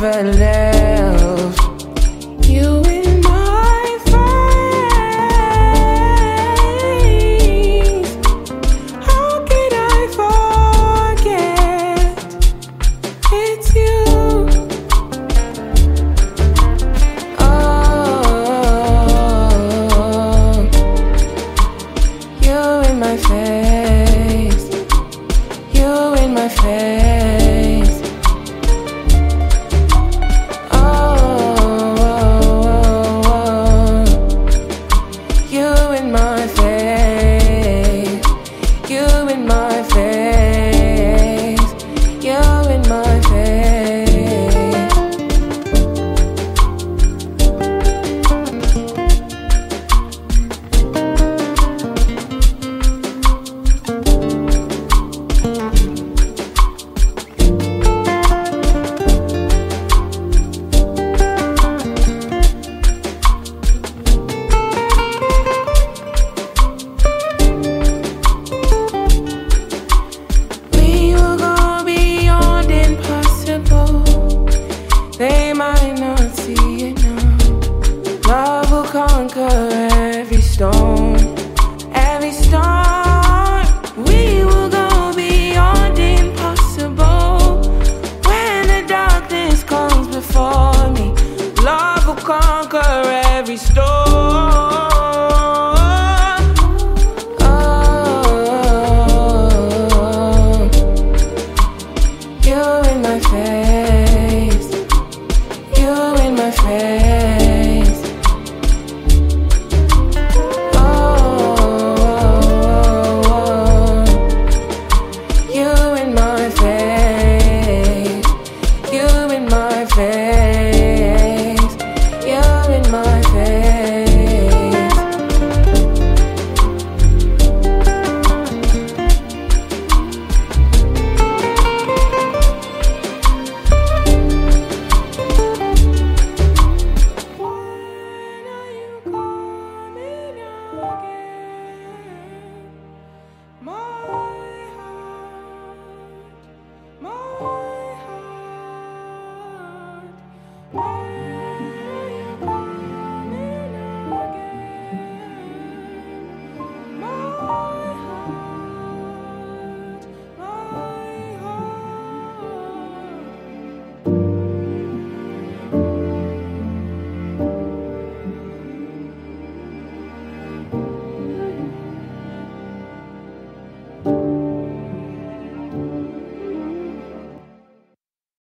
never left. You in my face. How could I forget? It's you. Oh, you in my face. You in my face. You in my face, you in my face, you in my face. They might not see it now. Love will conquer every storm, every storm. We will go beyond impossible. When the darkness comes before me, love will conquer every storm. Oh, you in my face. You in my face. Oh, you in my face. You in my face. You in my face. My heart, my heart.